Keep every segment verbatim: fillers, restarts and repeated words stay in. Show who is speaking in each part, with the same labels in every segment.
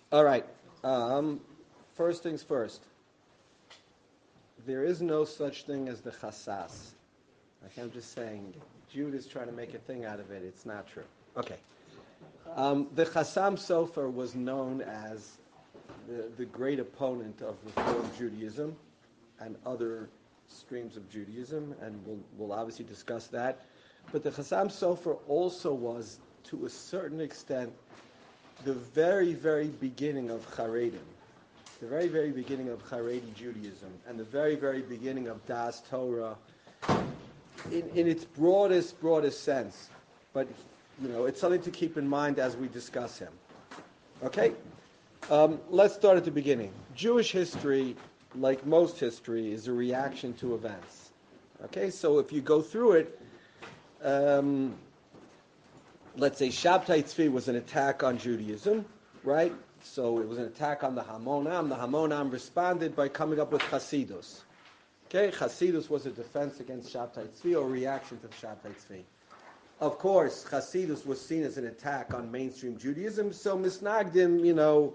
Speaker 1: All right. Um, first things first. There is no such thing as the chasas. Like I'm just saying, Jude is trying to make a thing out of it. It's not true. Okay. Um, the Chassam Sofer was known as the, the great opponent of Reform Judaism and other streams of Judaism, and we'll, we'll obviously discuss that. But the Chassam Sofer also was, to a certain extent, the very, very beginning of Haredim, the very, very beginning of Haredi Judaism, and the very, very beginning of Das Torah, in, in its broadest, broadest sense. But, you know, it's something to keep in mind as we discuss him. Okay? Um, let's start at the beginning. Jewish history, like most history, is a reaction to events. Okay? So if you go through it, um, let's say Shabtai Tzvi was an attack on Judaism, right? So it was an attack on the Hamonam. The Hamonam responded by coming up with Hasidus. Okay, Hasidus was a defense against Shabtai Tzvi or a reaction to Shabtai Tzvi. Of course, Hasidus was seen as an attack on mainstream Judaism, so Misnagdim, you know,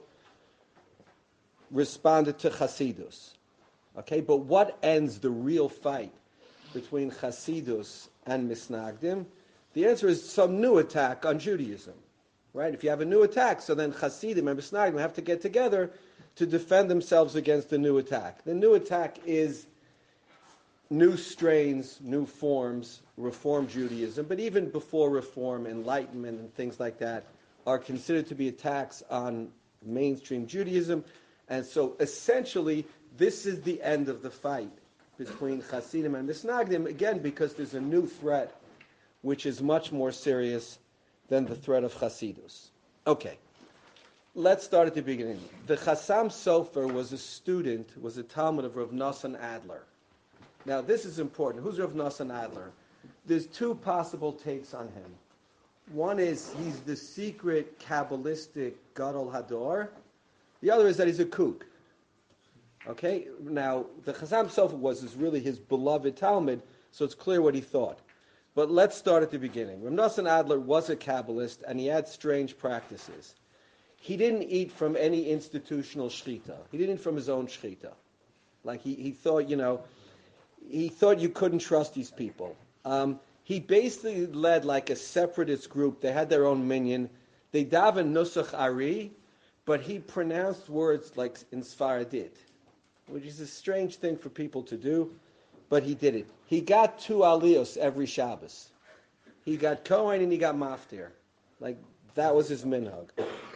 Speaker 1: responded to Hasidus. Okay, but what ends the real fight between Hasidus and Misnagdim? The answer is some new attack on Judaism. Right? If you have a new attack, so then Hasidim and Misnagdim have to get together to defend themselves against the new attack. The new attack is new strains, new forms, Reform Judaism, but even before Reform, Enlightenment and things like that are considered to be attacks on mainstream Judaism. And so essentially, this is the end of the fight between Hasidim and Misnagdim, again, because there's a new threat which is much more serious than the threat of Hasidus. Okay, let's start at the beginning. The Chassam Sofer was a student, was a Talmud of Rav Nosson Adler. Now, this is important. Who's Rav Nosson Adler? There's two possible takes on him. One is he's the secret Kabbalistic Gadol Hador. The other is that he's a kook. Okay, now, the Chassam Sofer was is really his beloved Talmud, so it's clear what he thought. But let's start at the beginning. Rav Nosson Adler was a Kabbalist, and he had strange practices. He didn't eat from any institutional shechita. He didn't eat from his own shechita. Like, he, he thought, you know, he thought you couldn't trust these people. Um, he basically led, like, a separatist group. They had their own minyan. They daven Nusach Ari, but he pronounced words like in Sfaradit, which is a strange thing for people to do. But he did it. He got two aliyos every Shabbos. He got Kohen and he got Maftir. Like, that was his minhag.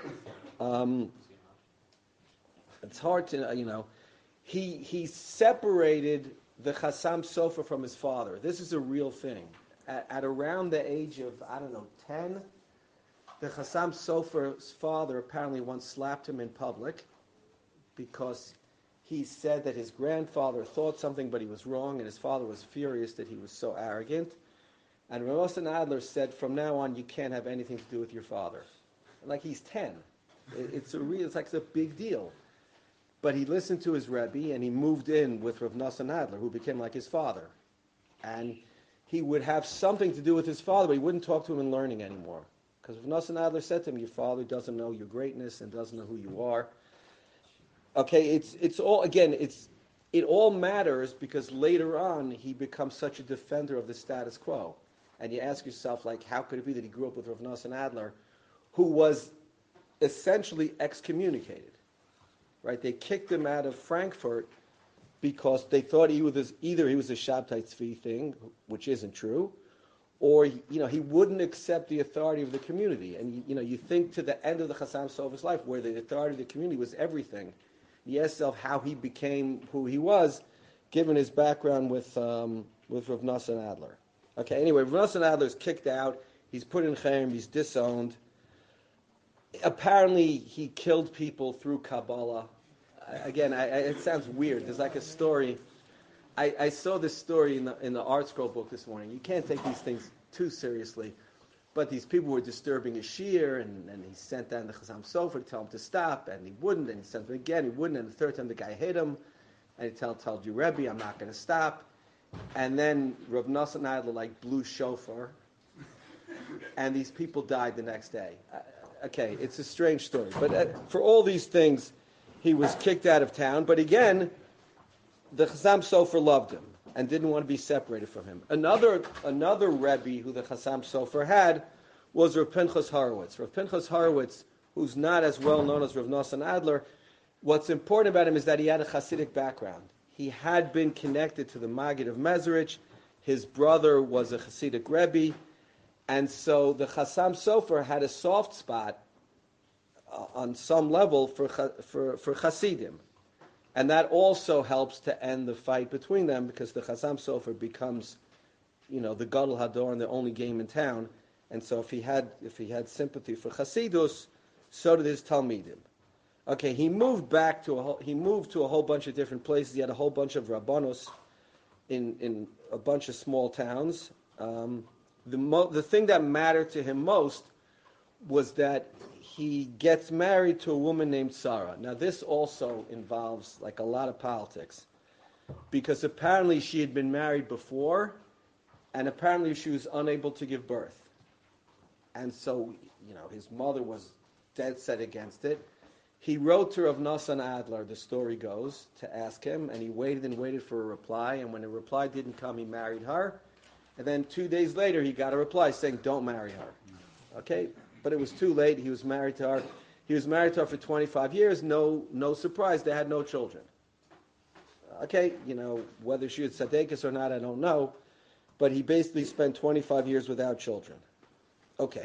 Speaker 1: Um, it's hard to, you know. He he separated the Chassam Sofer from his father. This is a real thing. At, at around the age of, I don't know, ten, the Chassam Sofer's father apparently once slapped him in public because he said that his grandfather thought something, but he was wrong, and his father was furious that he was so arrogant. And Rav Nosson Adler said, from now on, you can't have anything to do with your father. Like, he's ten. It, it's a real, it's like it's a big deal. But he listened to his Rebbe, and he moved in with Rav Nosson Adler, who became like his father. And he would have something to do with his father, but he wouldn't talk to him in learning anymore. Because Rav Nosson Adler said to him, your father doesn't know your greatness and doesn't know who you are. Okay, it's it's all again. It's it all matters because later on he becomes such a defender of the status quo, and you ask yourself, like, how could it be that he grew up with Rav Nosson Adler, who was essentially excommunicated, right? They kicked him out of Frankfurt because they thought he was either he was a Shabtai Tzvi thing, which isn't true, or you know he wouldn't accept the authority of the community. And you, you know you think to the end of the Chassam Sofer's life, where the authority of the community was everything. You ask yourself how he became who he was, given his background with um, with Rav Nosson Adler. Okay, anyway, Rav Nosson Adler is kicked out. He's put in Cherem. He's disowned. Apparently, he killed people through Kabbalah. Again, I, I, it sounds weird. There's like a story. I, I saw this story in the in the Art Scroll book this morning. You can't take these things too seriously. But these people were disturbing his shiur, and, and he sent down the Chassam Sofer to tell him to stop, and he wouldn't, and he sent him again, he wouldn't, and the third time the guy hit him, and he told, told you, Rebbe, I'm not going to stop. And then Rav Nosson Adler, like, blew shofar, and these people died the next day. Uh, okay, it's a strange story. But uh, for all these things, he was kicked out of town. But again, the Chassam Sofer loved him and didn't want to be separated from him. Another another Rebbe who the Chassam Sofer had was Rav Pinchas Horowitz. Rav Pinchas Horowitz, who's not as well known as Rav Nosson Adler, what's important about him is that he had a Hasidic background. He had been connected to the Maggid of Mezerich. His brother was a Hasidic Rebbe. And so the Chassam Sofer had a soft spot uh, on some level for, for, for Hasidim. And that also helps to end the fight between them because the Chassam Sofer becomes, you know, the Gadol Hador and the only game in town. And so if he had if he had sympathy for Hasidus, so did his Talmidim. Okay, he moved back to a whole, he moved to a whole bunch of different places. He had a whole bunch of Rabbanos in in a bunch of small towns. Um, the mo- the thing that mattered to him most was that he gets married to a woman named Sarah. Now this also involves like a lot of politics, because apparently she had been married before, and apparently she was unable to give birth. And so, you know, his mother was dead set against it. He wrote to Rav Nosson Adler, the story goes, to ask him, and he waited and waited for a reply, and when a reply didn't come, he married her. And then two days later, he got a reply saying, don't marry her. Okay? But it was too late. He was married to her. He was married to her for twenty-five years. No no surprise, they had no children. Okay, you know, whether she was tzaddikus or not, I don't know. But he basically spent twenty-five years without children. Okay.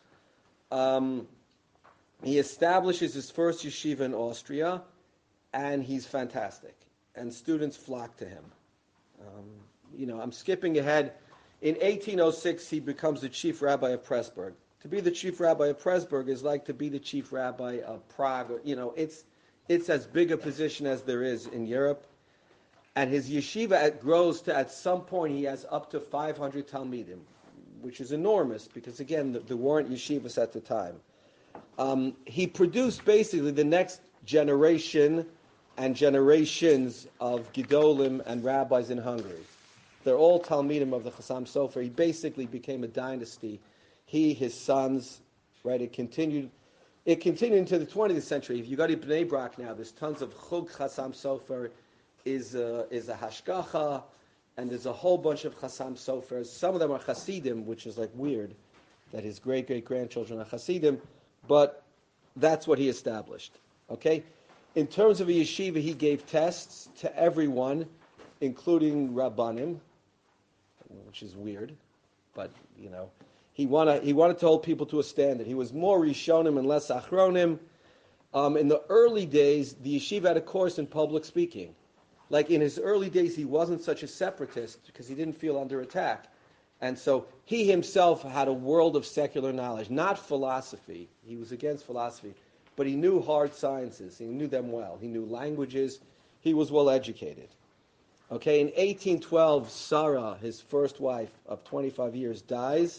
Speaker 1: Um, he establishes his first yeshiva in Austria, and he's fantastic. And students flock to him. Um, you know, I'm skipping ahead. In eighteen oh six, he becomes the chief rabbi of Pressburg. To be the chief rabbi of Pressburg is like to be the chief rabbi of Prague. You know, it's it's as big a position as there is in Europe. And his yeshiva at, grows to, at some point, he has up to five hundred Talmidim, which is enormous because, again, the, there weren't yeshivas at the time. Um, he produced basically the next generation and generations of Gedolim and rabbis in Hungary. They're all Talmidim of the Chassam Sofer. He basically became a dynasty. He, his sons, right? It continued. It continued into the twentieth century. If you go to Bnei Brak now, there's tons of Chug Chassam Sofer, is a, is a Hashgacha, and there's a whole bunch of Chassam Sofers. Some of them are Hasidim, which is like weird, that his great-great-grandchildren are Hasidim, but that's what he established. Okay? In terms of a yeshiva, he gave tests to everyone, including Rabbanim, which is weird, but, you know, he wanted, he wanted to hold people to a standard. He was more Rishonim and less Achronim. Um, in the early days, the yeshiva had a course in public speaking. Like in his early days, he wasn't such a separatist because he didn't feel under attack. And so he himself had a world of secular knowledge, not philosophy. He was against philosophy, but he knew hard sciences. He knew them well. He knew languages. He was well educated. Okay, in eighteen twelve, Sarah, his first wife of twenty-five years, dies,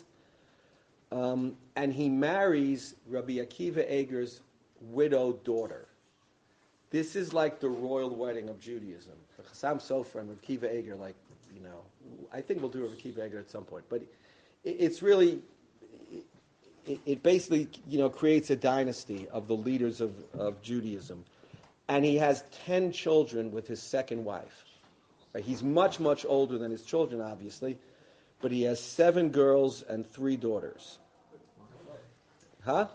Speaker 1: um, and he marries Rabbi Akiva Eger's widowed daughter. This is like the royal wedding of Judaism. The Chassam Sofer and Rabbi Akiva Eger, like, you know, I think we'll do Rabbi Akiva Eger at some point, but it, it's really, it, it basically, you know, creates a dynasty of the leaders of, of Judaism. And he has ten children with his second wife. Right? He's much, much older than his children, obviously, but he has seven girls and three daughters. Huh?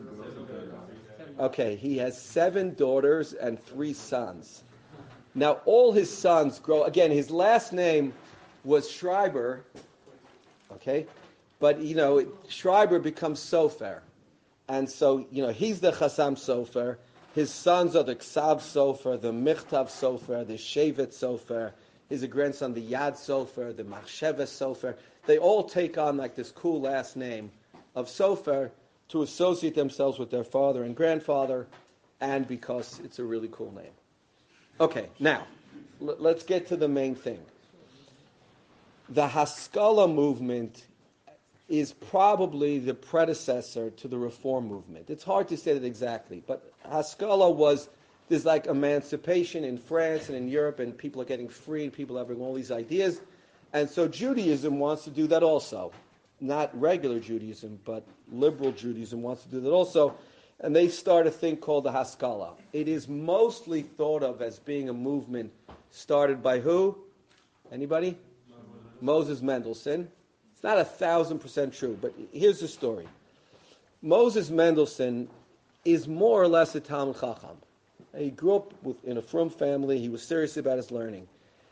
Speaker 1: Okay, he has seven daughters and three sons. Now, all his sons grow, again, his last name was Schreiber, okay, but, you know, Schreiber becomes Sofer. And so, you know, he's the Chassam Sofer. His sons are the Ksav Sofer, the Michtav Sofer, the Shevet Sofer. He's a grandson, the Yad Sofer, the Machsheves Sofer. They all take on, like, this cool last name of Sofer to associate themselves with their father and grandfather, and because it's a really cool name. Okay, now, l- let's get to the main thing. The Haskalah movement is probably the predecessor to the Reform movement. It's hard to say that exactly, but Haskalah was, there's like emancipation in France and in Europe, and people are getting free, and people are having all these ideas, and so Judaism wants to do that also. not regular Judaism, but liberal Judaism wants to do that also. And they start a thing called the Haskalah. It is mostly thought of as being a movement started by who? Anybody? Moses Mendelssohn. It's not a thousand percent true, but here's the story. Moses Mendelssohn is more or less a Talmud Chacham. He grew up with, in a frum family. He was serious about his learning.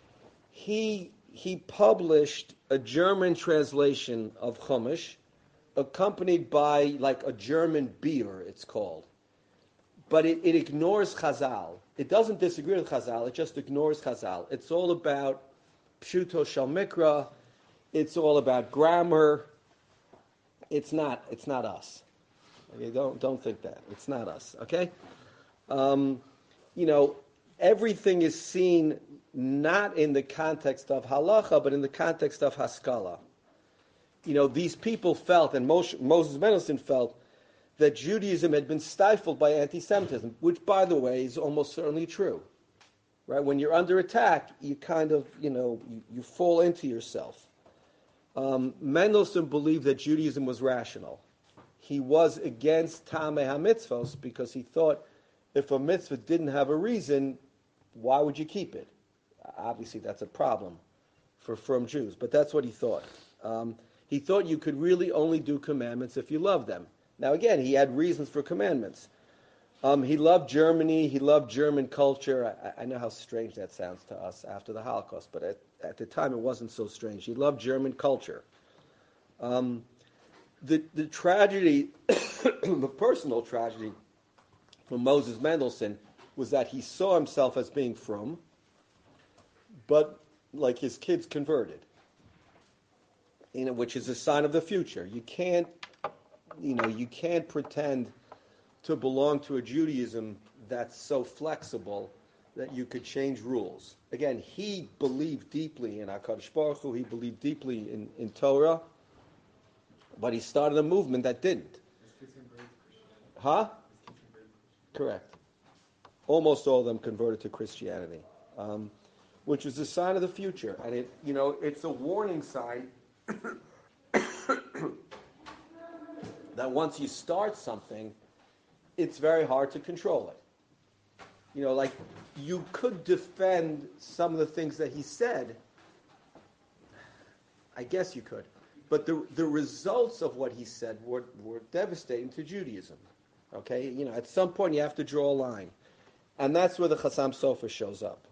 Speaker 1: He he published a German translation of Chumash, accompanied by like a German beer, it's called. But it, it ignores Chazal. It doesn't disagree with Chazal. It just ignores Chazal. It's all about Pshuto Shel Mikra. It's all about grammar. It's not. It's not us. Okay, don't don't think that. It's not us. Okay. Um, you know, everything is seen not in the context of halacha, but in the context of haskala. You know, these people felt, and Moshe, Moses Mendelssohn felt, that Judaism had been stifled by anti-Semitism, which, by the way, is almost certainly true. Right? When you're under attack, you kind of, you know, you, you fall into yourself. Um, Mendelssohn believed that Judaism was rational. He was against Tamei HaMitzvos because he thought if a mitzvah didn't have a reason, why would you keep it? Obviously, that's a problem for frum Jews, but that's what he thought. Um, he thought you could really only do commandments if you love them. Now, again, he had reasons for commandments. Um, he loved Germany. He loved German culture. I, I know how strange that sounds to us after the Holocaust, but at, at the time it wasn't so strange. He loved German culture. Um, the, the tragedy, the personal tragedy for Moses Mendelssohn was that he saw himself as being frum, but like his kids converted, you know, which is a sign of the future. You can't, you know, you can't pretend to belong to a Judaism that's so flexible that you could change rules. Again, he believed deeply in HaKadosh Baruch Hu, he believed deeply in, in Torah, but he started a movement that didn't. Huh? Correct. Almost all of them converted to Christianity, um, which is a sign of the future. And it, you know, it's a warning sign that once you start something, it's very hard to control it. You know, like, you could defend some of the things that he said. I guess you could. But the the results of what he said were, were devastating to Judaism. Okay? You know, at some point you have to draw a line. And that's where the Chassam Sofer shows up.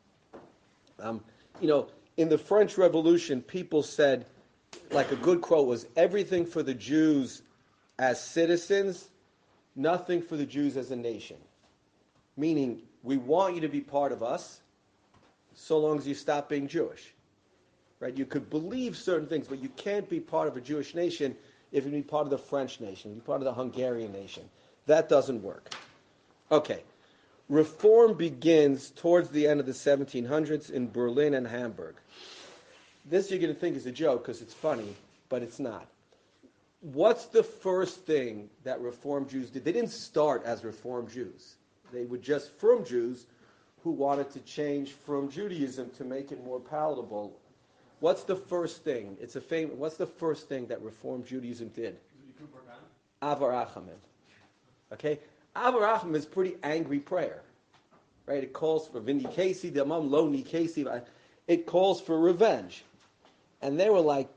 Speaker 1: Um, you know, in the French Revolution, people said, like a good quote was, everything for the Jews as citizens, nothing for the Jews as a nation. Meaning, we want you to be part of us, so long as you stop being Jewish. Right? You could believe certain things, but you can't be part of a Jewish nation if you be part of the French nation, be part of the Hungarian nation. That doesn't work. Okay. Reform begins towards the end of the seventeen hundreds in Berlin and Hamburg. This you're going to think is a joke because it's funny, but it's not. What's the first thing that Reform Jews did? They didn't start as Reform Jews. They were just frum Jews who wanted to change from Judaism to make it more palatable. What's the first thing? It's a famous. What's the first thing that Reform Judaism did? Avar Achamim. Okay, Avar Achamim is a pretty angry prayer, right? It calls for vindicasi, damam lo nikasi. It calls for revenge, and they were like,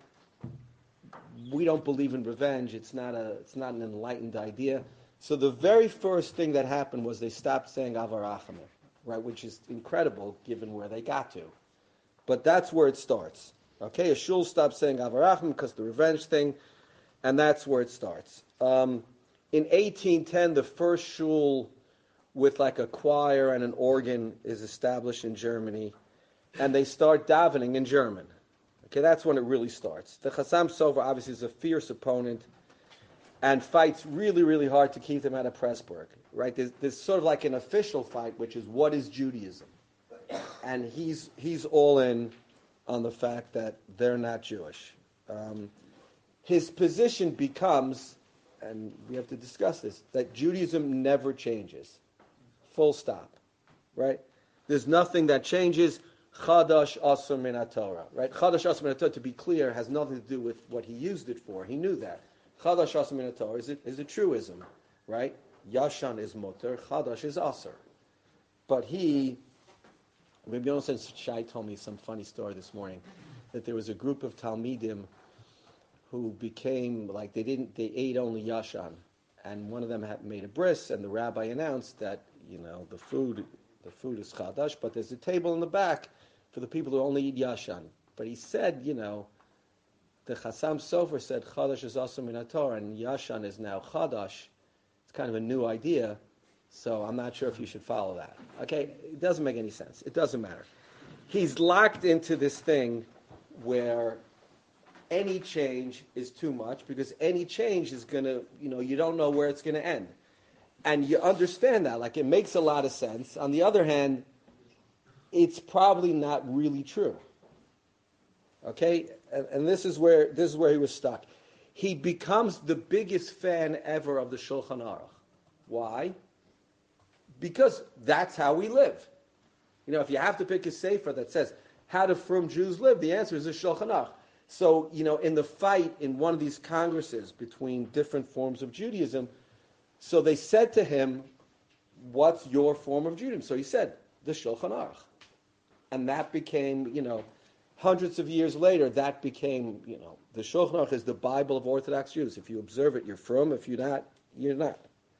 Speaker 1: "We don't believe in revenge. It's not a. It's not an enlightened idea." So the very first thing that happened was they stopped saying Avar Achamim, right? Which is incredible given where they got to. But that's where it starts. Okay, a shul stops saying Avar Achamim because the revenge thing, and that's where it starts. Um, in eighteen ten, the first shul with like a choir and an organ is established in Germany, and they start davening in German. Okay, that's when it really starts. The Chassam Sofer obviously is a fierce opponent and fights really, really hard to keep them out of Pressburg. Right? There's, there's sort of like an official fight, which is what is Judaism? And he's he's all in on the fact that they're not Jewish. Um, his position becomes, and we have to discuss this, that Judaism never changes. Full stop. Right? There's nothing that changes. Chadash Asur Min HaTorah, right? Chadash Asur Min HaTorah, to be clear, has nothing to do with what he used it for. He knew that. Chadash Asur Min HaTorah is a, is a truism, right? Yashan is mutter, Chadash is Asur. But he, Rabbi Yonasan Shai told me some funny story this morning, that there was a group of Talmidim who became, like, they didn't, they ate only Yashan. And one of them had made a bris, and the rabbi announced that, you know, the food, the food is Chadash, but there's a table in the back for the people who only eat Yashan. But he said, you know, the Chassam Sofer said Chadash is also Min HaTorah, and Yashan is now Chadash. It's kind of a new idea, so I'm not sure if you should follow that. Okay, it doesn't make any sense. It doesn't matter. He's locked into this thing where any change is too much, because any change is going to, you know, you don't know where it's going to end. And you understand that. Like, it makes a lot of sense. On the other hand, it's probably not really true. Okay? And, and this is where this is where he was stuck. He becomes the biggest fan ever of the Shulchan Aruch. Why? Because that's how we live. You know, if you have to pick a sefer that says, how do frum Jews live? The answer is the Shulchan Aruch. So, you know, in the fight in one of these congresses between different forms of Judaism, so they said to him, what's your form of Judaism? So he said, the Shulchan Aruch. And that became, you know, hundreds of years later, that became, you know, the Shulchan Aruch is the Bible of Orthodox Jews. If you observe it, you're from. If you're not, you're not.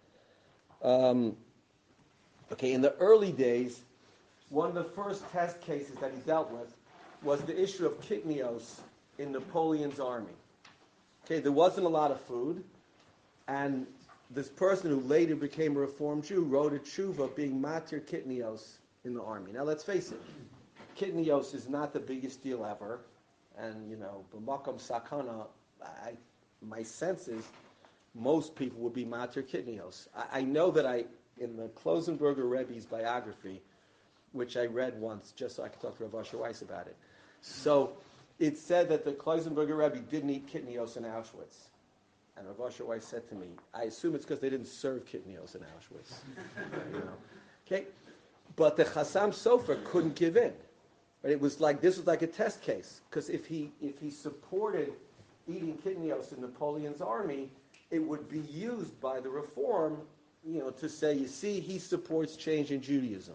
Speaker 1: Um, okay, in the early days, one of the first test cases that he dealt with was the issue of kitnios in Napoleon's army. Okay, there wasn't a lot of food, and this person who later became a Reformed Jew wrote a tshuva being matir kitnios in the army. Now, let's face it, kitnios is not the biggest deal ever, and, you know, b'makom sakana, I, my sense is most people would be matir kitnios. I, I know that I, in the Klosenberger Rebbe's biography, which I read once just so I could talk to Rav Asher Weiss about it. So it said that the Klosenberger Rebbe didn't eat kitnios in Auschwitz. And Rav Asher Weiss said to me, I assume it's because they didn't serve kitnios in Auschwitz. You know? Okay? But the Chassam Sofer couldn't give in. But it was like, this was like a test case. Because if he if he supported eating kitnios in Napoleon's army, it would be used by the Reform, you know, to say, you see, he supports change in Judaism.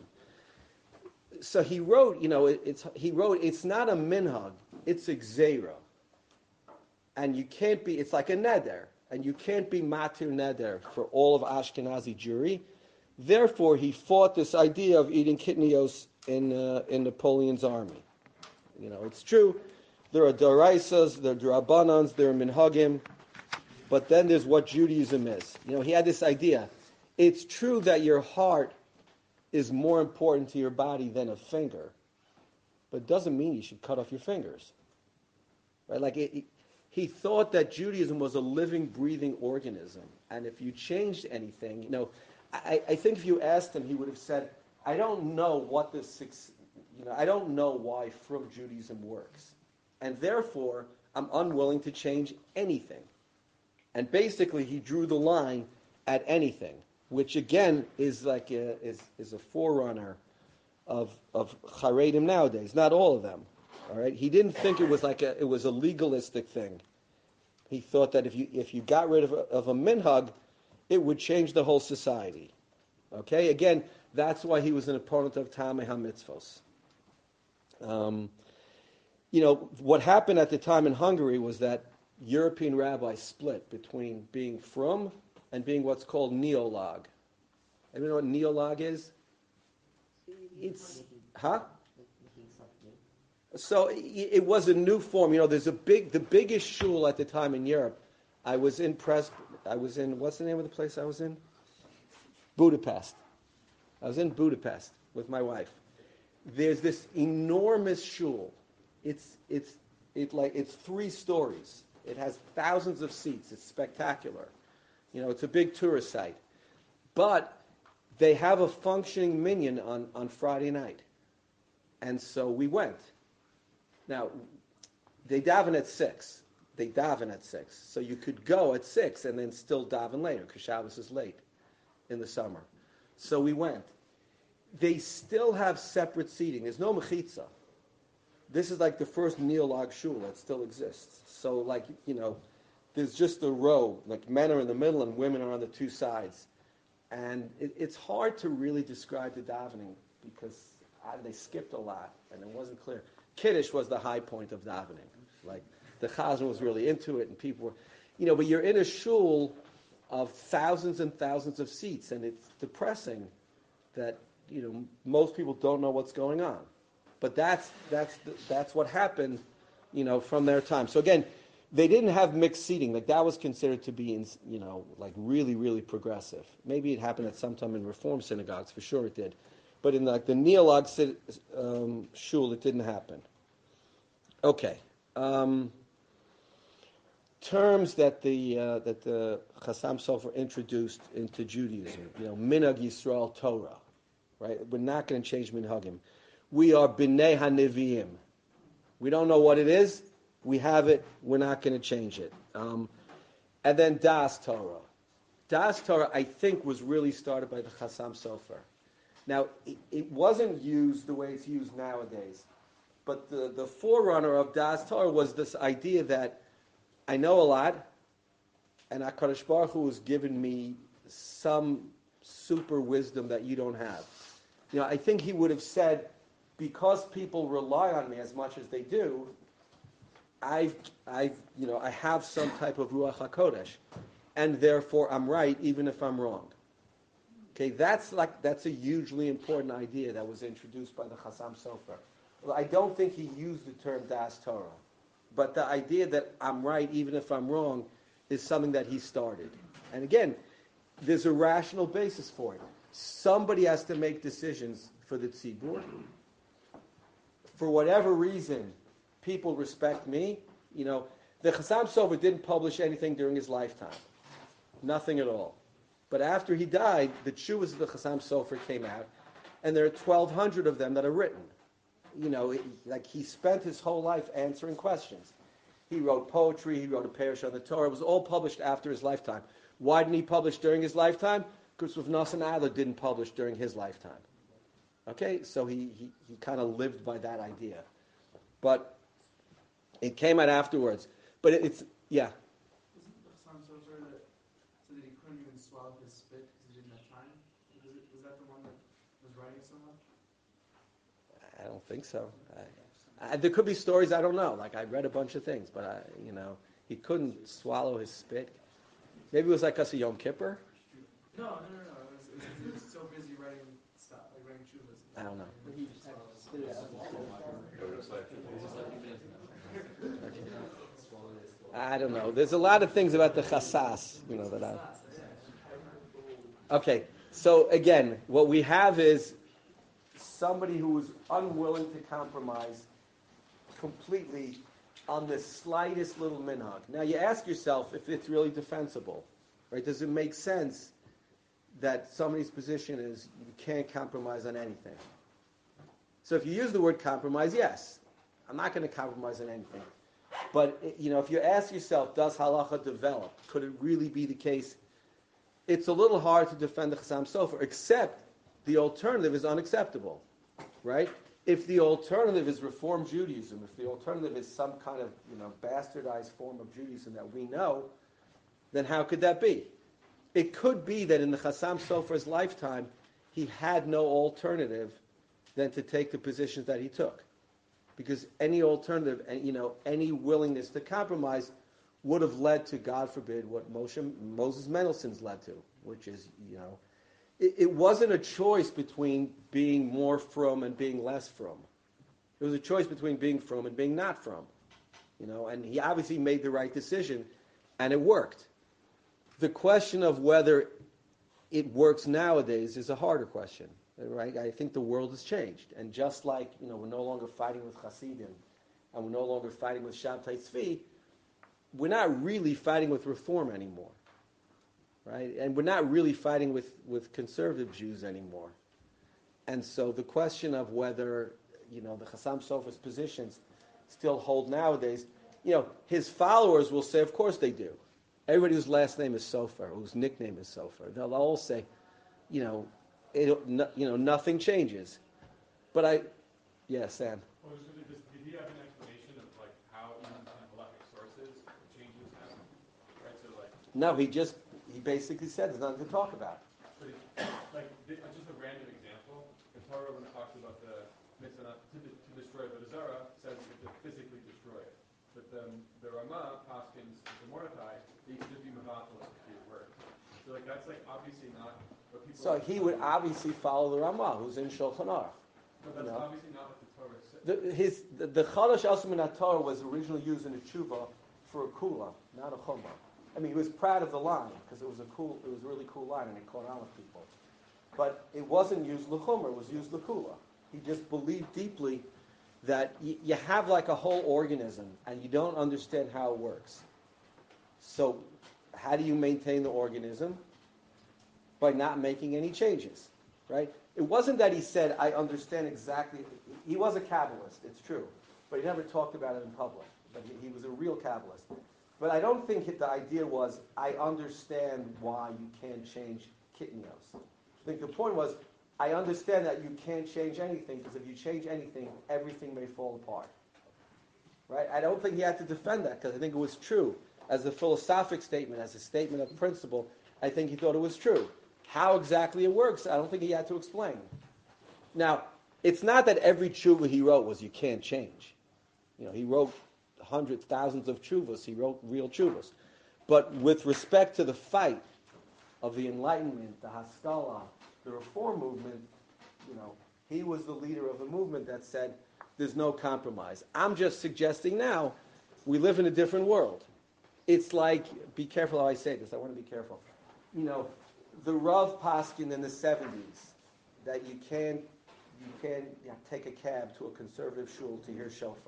Speaker 1: So he wrote, you know, it, it's he wrote, it's not a minhag, it's a gzeira. And you can't be, it's like a neder, and you can't be matir neder for all of Ashkenazi Jewry. Therefore, he fought this idea of eating kitnios in uh, in Napoleon's army. You know, it's true, there are doraisas, there are drabanans, there are minhagim, but then there's what Judaism is. You know, he had this idea. It's true that your heart is more important to your body than a finger, but it doesn't mean you should cut off your fingers. Right? Like it, it, he thought that Judaism was a living, breathing organism, and if you changed anything, you know, I, I think if you asked him, he would have said, "I don't know what this, you know, I don't know why frum Judaism works, and therefore I'm unwilling to change anything." And basically, he drew the line at anything, which again is like a, is is a forerunner of of Charedim nowadays. Not all of them, all right. He didn't think it was like a it was a legalistic thing. He thought that if you if you got rid of a, of a minhag, it would change the whole society. Okay, again, that's why he was an opponent of Tamei HaMitzvos. Um, you know, what happened at the time in Hungary was that European rabbis split between being frum and being what's called neolog. Anyone know what neolog is? It's, huh? So it, it was a new form. You know, there's a big, the biggest shul at the time in Europe. I was in Pres, I was in, what's the name of the place I was in? Budapest. I was in Budapest with my wife. There's this enormous shul. It's, it's, it like, it's three stories. It has thousands of seats. It's spectacular. You know, it's a big tourist site. But they have a functioning minyan on, on Friday night. And so we went. Now, they daven at six. They daven at six. So you could go at six and then still daven later, because Shabbos is late in the summer. So we went. They still have separate seating. There's no mechitza. this is like the first neolog shul that still exists. So like, you know, there's just a row, like men are in the middle and women are on the two sides. And it, it's hard to really describe the davening because uh, they skipped a lot and it wasn't clear. Kiddush was the high point of davening. Like the chazan was really into it and people were, you know, but you're in a shul of thousands and thousands of seats and it's depressing that, you know, most people don't know what's going on. But that's that's that's what happened, you know, from their time. So again, they didn't have mixed seating. Like that was considered to be, in, you know, like really, really progressive. Maybe it happened at some time in Reform synagogues. For sure it did. But in like the neolog um, shul, it didn't happen. Okay. Um, terms that the uh, that the Chassam Sofer introduced into Judaism. You know, Minhag Yisrael Torah. Right? We're not going to change minhagim. We are b'nei haneviyim. We don't know what it is. We have it. We're not going to change it. Um, and then Das Torah. Das Torah, I think, was really started by the Chassam Sofer. Now, it, it wasn't used the way it's used nowadays. But the, the forerunner of Das Torah was this idea that I know a lot, and HaKadosh Baruch Hu has given me some super wisdom that you don't have. You know, I think he would have said, because people rely on me as much as they do, I've, I've, you know, I have some type of Ruach HaKodesh, and therefore I'm right even if I'm wrong. Okay, that's like that's a hugely important idea that was introduced by the Chassam Sofer. Well, I don't think he used the term Das Torah, but the idea that I'm right even if I'm wrong is something that he started. And again, there's a rational basis for it. Somebody has to make decisions for the tzibur. For whatever reason, people respect me. You know, the Chassam Sofer didn't publish anything during his lifetime. Nothing at all. But after he died, the Tshuvas of the Chassam Sofer came out, and there are twelve hundred of them that are written. You know, it, like he spent his whole life answering questions. He wrote poetry, he wrote a parish on the Torah. It was all published after his lifetime. Why didn't he publish during his lifetime? Because Rav Nosson Adler didn't publish during his lifetime. Okay, so he, he, he kind of lived by that idea. But it came out afterwards. But it, it's, yeah.
Speaker 2: Isn't the Chassam Sofer that said that he couldn't even swallow his spit because he didn't have time? Was, it, was that the one that was writing so much?
Speaker 1: I don't think so. I, I, there could be stories, I don't know. Like, I read a bunch of things, but, I, you know, he couldn't swallow his spit. Maybe it was like us a Yom Kippur?
Speaker 2: No, no, no, no. It was, it was, he was so busy writing stuff, like writing chuvas.
Speaker 1: I don't know. I don't know. There's a lot of things about the chasas, you know, that I... Okay, so again, what we have is somebody who is unwilling to compromise completely on the slightest little minhag. Now you ask yourself if it's really defensible, right? Does it make sense that somebody's position is you can't compromise on anything? So if you use the word compromise, yes, I'm not going to compromise on anything. But you know, if you ask yourself, does halacha develop? Could it really be the case? It's a little hard to defend the Chassam Sofer, except the alternative is unacceptable, right? If the alternative is Reform Judaism, if the alternative is some kind of, you know, bastardized form of Judaism that we know, then how could that be? It could be that in the Chassam Sofer's lifetime, he had no alternative than to take the positions that he took. Because any alternative, and you know, any willingness to compromise would have led to, God forbid, what Moshe, Moses Mendelssohn's led to, which is, you know, it, it wasn't a choice between being more from and being less from. It was a choice between being from and being not from. You know, and he obviously made the right decision, and it worked. The question of whether it works nowadays is a harder question, right? I think the world has changed, and just like, you know, we're no longer fighting with Hasidim, and we're no longer fighting with Shabtai Tzvi, we're not really fighting with Reform anymore, right? And we're not really fighting with, with conservative Jews anymore. And so the question of whether, you know, the Chassam Sofer's positions still hold nowadays, you know, his followers will say, of course they do. Everybody whose last name is Sofer, whose nickname is Sofer, they'll all say, you know, it, no, you know, nothing changes. But I, yeah, Sam.
Speaker 3: Well, it's really just do you have an explanation of like how even in halachic sources changes happen? Right. So like.
Speaker 1: No, he just he basically said there's nothing to talk about.
Speaker 3: But it, like just a random example, the Torah when it talks about the mitzvah to, to destroy the Zara says you have to physically destroy it. But the the Ramah Paskins the Mordechai they should be mevatel a few words. So like that's like obviously not what people.
Speaker 1: So he would obviously follow the Ramah, who's in Shulchan Aruch.
Speaker 3: But that's
Speaker 1: you know?
Speaker 3: obviously not what the Torah says.
Speaker 1: The, his the, the Chalash Asum in Torah was originally used in a tshuva for a kula, not a chumrah. I mean, he was proud of the line because it was a cool, it was a really cool line and it caught on with people. But it wasn't used l'chumrah; it was used l'kula. He just believed deeply that y- you have like a whole organism and you don't understand how it works. So, how do you maintain the organism? By not making any changes, right? It wasn't that he said, I understand exactly. He was a Kabbalist, it's true. But he never talked about it in public. But he, he was a real Kabbalist. But I don't think it, the idea was, I understand why you can't change kitnios. I think the point was, I understand that you can't change anything, because if you change anything, everything may fall apart. Right? I don't think he had to defend that, because I think it was true. As a philosophic statement, as a statement of principle, I think he thought it was true. How exactly it works, I don't think he had to explain. Now, it's not that every tshuva he wrote was you can't change. You know, he wrote hundreds, thousands of tshuvas. He wrote real tshuvas. But with respect to the fight of the Enlightenment, the Haskalah, the Reform movement, you know, he was the leader of a movement that said there's no compromise. I'm just suggesting now we live in a different world. It's like, be careful how I say this. I want to be careful. You know, the Rav Paskin in the seventies that you can't you can't you know, take a cab to a conservative shul to hear shofar.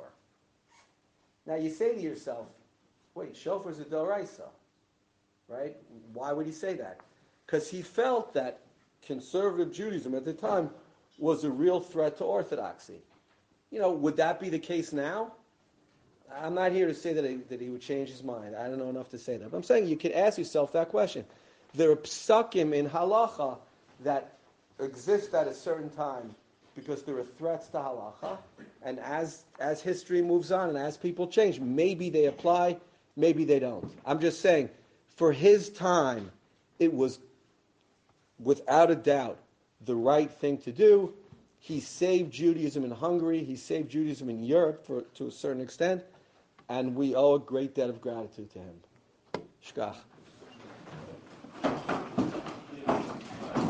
Speaker 1: Now you say to yourself, wait, shofar's a doraisa, right? Why would he say that? Because he felt that conservative Judaism at the time was a real threat to orthodoxy. You know, would that be the case now? I'm not here to say that he, that he would change his mind. I don't know enough to say that. But I'm saying you can ask yourself that question. There are psukim in halacha that exist at a certain time because there are threats to halacha, and as as history moves on and as people change, maybe they apply, maybe they don't. I'm just saying, for his time, it was without a doubt the right thing to do. He saved Judaism in Hungary, he saved Judaism in Europe for, to a certain extent, and we owe a great debt of gratitude to him. Shkach.